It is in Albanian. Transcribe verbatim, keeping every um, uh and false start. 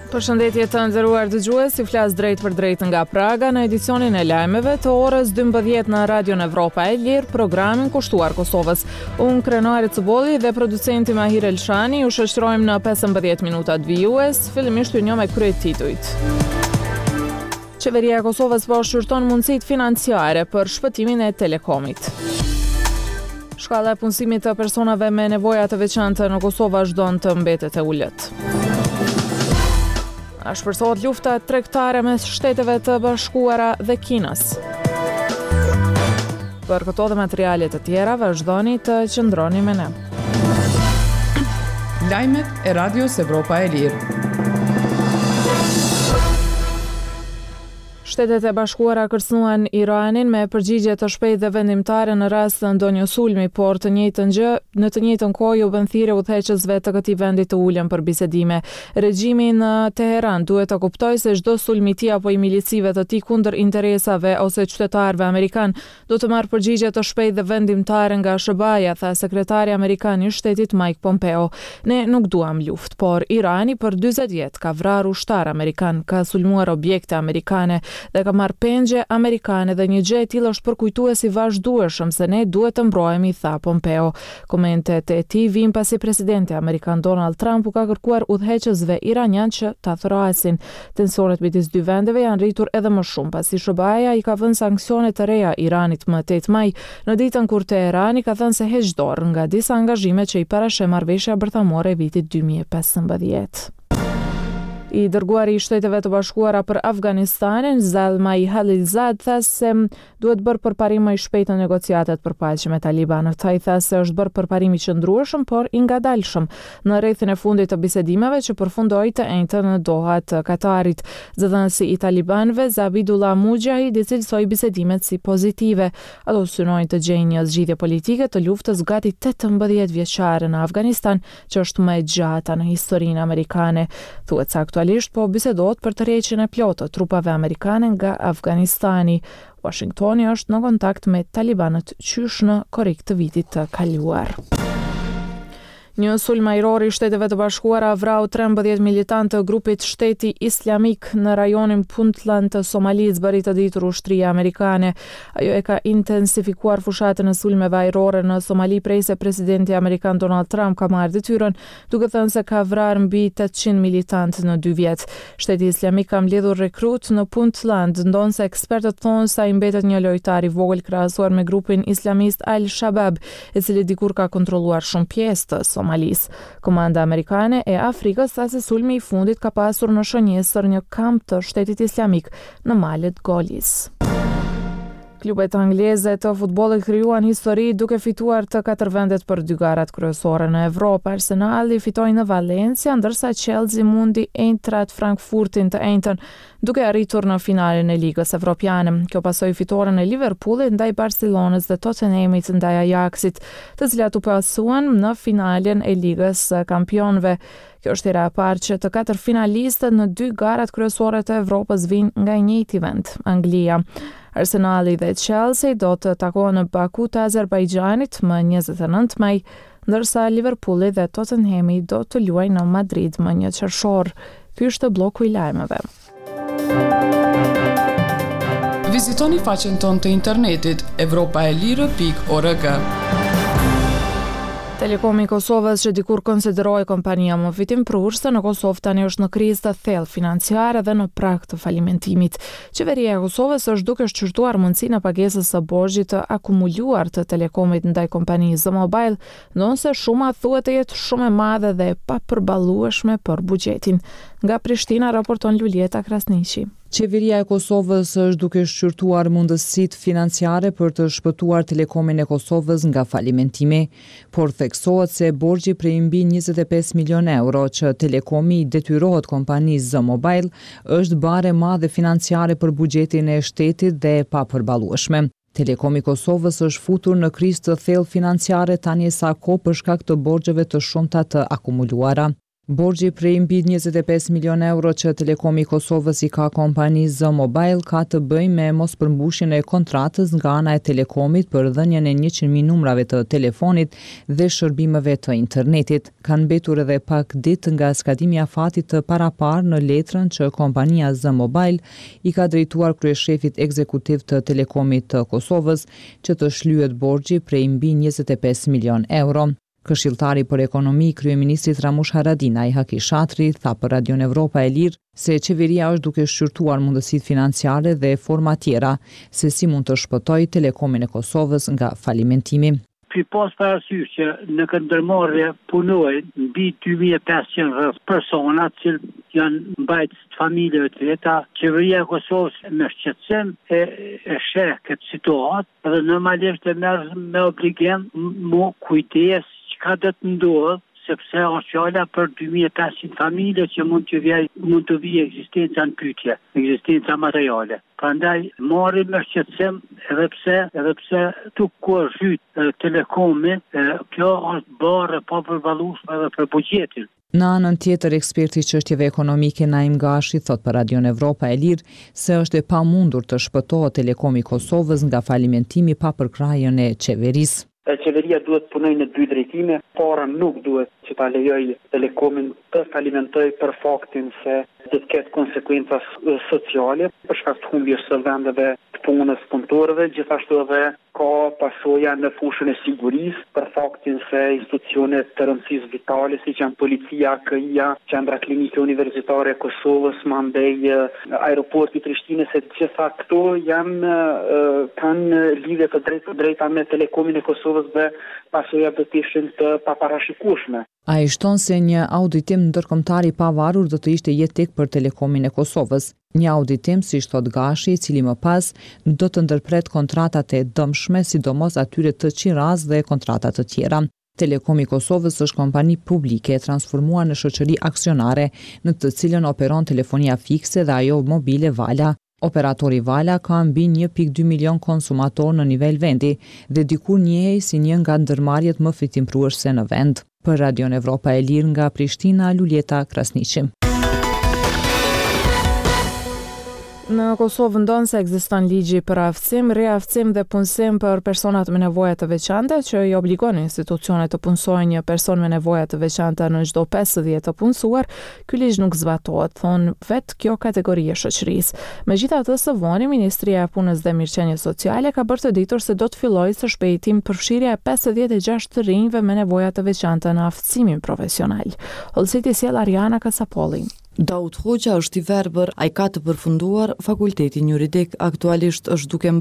Përshëndetje të nderuar dëgjues, si flas drejt për drejt nga Praga në edicionin e lajmeve të orës dymbëdhjetë në Radion Evropa e Lirë, programin kushtuar Kosovës. Unë Krenari Cëbolli dhe producenti Mahir Elshani ju shoqërojmë në pesëmbëdhjetë minutat vijues, fillimisht ju njoh me kryet titujt. Qeveria e Kosovës po shqyrton mundësitë financiare për shpëtimin e Telekomit. Shkalla e punësimit të personave me nevoja të veçanta në Kosovë vazhdon të mbetet e ulët. A shpresohet lufta tregtare mes Shteteve të Bashkuara dhe Kinës. Për këto dhe materiale të tjera, vazhdoni të qëndroni me ne. Lajmet e Radios Evropa e Lirë. Shtetet e Bashkuara kërcënuan Iranin me përgjigje të shpejtë dhe vendimtare në rast të ndonjë sulmi, por të njëjtën gjë, në të njëjtën kohë u bën thirrje udhëheqësve të këtij vendi të ulën për bisedime. Regjimi në Teheran duhet të kuptojë se çdo sulm i tij apo i milicive të tij kundër interesave ose qytetarëve amerikan do të marrë përgjigje të shpejtë dhe vendimtare nga S B A-ja, tha sekretari amerikan i shtetit Mike Pompeo. Ne nuk duam luftë, por Irani për dyzet vjet ka vrarë ushtar amerikan, ka sulmuar objekte amerikane dhe ka marrë pengje amerikane dhe një gjë e tillë është përkujtues i vazhdueshëm se ne duhet të mbrohemi, tha Pompeo. Komentet e tij vijnë pasi presidenti amerikan Donald Trump u ka kërkuar udhëheqësve iranian që ta thrasin. Tensionet midis dy vendeve janë rritur edhe më shumë pasi S B A-ja i ka vënë sanksione të reja Iranit më tetë maj, në ditën kur Teherani ka thënë se heq dorë nga disa angazhime që i parashë marrëveshja bërthamore e vitit dy mijë e pesëmbëdhjetë. I dërguari i Shteteve të Bashkuara për Afganistanin, Zalmay Khalilzad, tha se duhet bërë përparim më i shpejtë në negociatet për paqe me talibanët. Ai tha se është bërë përparim i qëndrueshëm, por i ngadalshëm në rrethin e fundit të bisedimeve që përfundoi të njëjtën në Doha të Katarit. Zëdhënësi i talibanëve, Zabihullah Mujahid, i cilësoi bisedimet si pozitive. Ato synojnë të gjejnë një zgjidhje politike të luftës gati tetëmbëdhjetë vjeçare në Afganistan, që është më e gjata në historinë amerikane. Thuhet se aktualisht po bisedohet për tërheqjen e plotë të trupave amerikane nga Afganistani. Washingtoni është në kontakt me talibanët qysh në korrik të vitit të kaluar. Një sulm ajror i Shteteve të Bashkuara vrau trembëdhjetë militantë të grupit Shteti Islamik në rajonin Puntland të Somalisë, bëri të ditur ushtria amerikane. Ajo e ka intensifikuar fushatën e sulmeve ajrore në Somali prej se presidenti amerikan Donald Trump ka marrë detyrën, duke thënë se ka vrarë mbi tetëqind militantë në dy vjet. Shteti Islamik ka mbledhur rekrut në Puntland, ndonse ekspertët thonë se ai mbetet një lojtar i vogël krahasuar me grupin islamist Al-Shabaab, i cili dikur ka kontrolluar shumë pjesë të Somalis. Komanda amerikane e Afrikës tha se sulmi i fundit ka pasur në shënjesër një kamp të Shtetit Islamik në malet Golis. Klubet angleze të futbollit krijuan histori duke fituar të katër vendet për dy garat kryesore në Evropë. Arsenali fitoi në Valencia, ndërsa Chelsea mundi Eintracht Frankfurtin të njëjtën, duke arritur në finalen e Ligës Evropiane. Kjo pasoi fitoren e Liverpoolit ndaj Barcelonës dhe Tottenhamit ndaj Ajaxit, të cilat u pasuan në finalen e Ligës Kampionëve. Kjo është hera e parë që të katër finalistët në dy garat kryesore të Evropës vijnë nga i njëjti vend, Anglia. Arsenali dhe Chelsea do të takohen në Baku të Azerbajxhanit më njëzet e nëntë maj, ndërsa Liverpooli dhe Tottenhami do të luajnë në Madrid më një qershor. Ky është bloku i lajmeve. Vizitoni faqen tonë të internetit evropaelire pikë org. Telekomi i Kosovës, që dikur konsiderohej kompania më fitimprurse në Kosovë, tani është në krizë të thellë financiare dhe në prag të falimentimit. Qeveria e Kosovës është duke shqyrtuar mundësinë e pagesës së borxhit të akumuluar të Telekomit ndaj kompanisë The Mobile, ndonse shuma thuhet të jetë shumë e madhe dhe e papërballueshme për buxhetin. Nga Prishtina raporton Lulieta Krasniqi. Qeveria e Kosovës është duke shqyrtuar mundësitë financiare për të shpëtuar Telekomin e Kosovës nga falimentimi, por theksohet se borxhi prej mbi njëzet e pesë milion euro që Telekomi i detyrohet kompanisë The Mobile është bare madhe financiare për buxhetin e shtetit dhe e papërballueshme. Telekomi i Kosovës është futur në krizë të thellë financiare tani sa kohë për shkak të borxheve të shumta të akumuluara. Borxhi prej mbi njëzet e pesë milion euro që Telekomi i Kosovës i ka kompanisë Z Mobile ka të bëjë me mospërmbushjen e kontratës nga ana e Telekomit për dhënien e njëqind mijë numrave të telefonit dhe shërbimeve të internetit. Kanë mbetur edhe pak ditë nga skadimi i afatit të paraparë në letrën që kompania Z Mobile i ka drejtuar kryeshefit ekzekutiv të Telekomit të Kosovës që të shlyhet borxhi prej mbi njëzet e pesë milion euro. Këshilltari për ekonomi i kryeministrit Ramush Haradinaj Haki Shatri tha për Radion Evropa e Lirë se qeveria është duke shqyrtuar mundësitë financiare dhe forma tjera se si mund të shpëtojë Telekomin e Kosovës nga falimentimi. Ky pas parasysh që në këtë ndërmarrje punojnë mbi dy mijë e pesëqind rreth persona që janë mbajtës të familjeve të veta, qeveria e Kosovës me shqetësim e, e sheh këtë situatë dhe normalisht e merr me obligim mu kujdes çka do të ndodhë, sepse është fjala për dy mijë e pesëqind familje që mund të vijë mund të vijë ekzistenca në pyetje, ekzistenca materiale. Prandaj marrim me shqetësim edhe pse edhe pse tu ku është hyrë Telekomi, kjo është barë pa përballueshme edhe për buxhetin. Në anën tjetër, eksperti i çështjeve ekonomike Naim Gashi thot për Radion Evropa e Lirë se është e pamundur të shpëtohet Telekomi i Kosovës nga falimentimi pa përkrahjen e qeverisë. Qeveria duhet punoj në dy drejtime, para nuk duhet që ta lejoj Telekomin të falimentojë për faktin se do të ketë konsekwenca sociale për shkak të humbjes së vendeve të punës punëtorëve, gjithashtu edhe ka pasoja në fushën e sigurisë për faktin se institucione të rëndësisë vitale siç janë policia, K I-ja, qendra klinike universitare e Kosovës, mandej aeroporti i Prishtinës, se gjitha këto janë kanë lidhje të drejtë për drejta me Telekomin e Kosovës dhe pasoja do të ishin të paparashikueshme. Ai shton se një auditim ndërkombëtar i pavarur do të ishte jetik për Telekomin e Kosovës. Një auditim, siç thot Gashi, i cili më pas do të ndërpret kontratat e dëmshme, sidomos atyre të Qiraz dhe kontrata të tjera. Telekomi i Kosovës është kompani publike e transformuar në shoqëri aksionare, në të cilën operon telefonia fikse dhe ajo mobile Vala. Operatori Vala ka mbi një pikë dy milion konsumator në nivel vendi dhe dikur njehej si një nga ndërmarrjet më fitimпruese në vend. Për Radion Evropa e Lirë nga Prishtina, Luljeta Krasniqi. Në Kosovë ndonë se ekziston ligji për aftësim, riaftësim dhe punësim për personat me nevoja të veçanta që i obligon institucionet të punësojnë një person me nevoja të veçanta në çdo pesëdhjetë të punësuar. Ky ligj nuk zbatohet, thon vetë kjo kategori e shoqërisë. Megjithatë, së voni Ministria e Punës dhe Mirëqenies Sociale ka bërë të ditur se do të fillojë së shpejti përfshirja e pesëdhjetë e gjashtë të rinjve me nevoja të veçanta në aftësimin profesional. Hollësiti sjell Ariana Kasapolli. Daud Hoxha është i verbër, ai ka të përfunduar fakultetin juridik, aktualisht është duke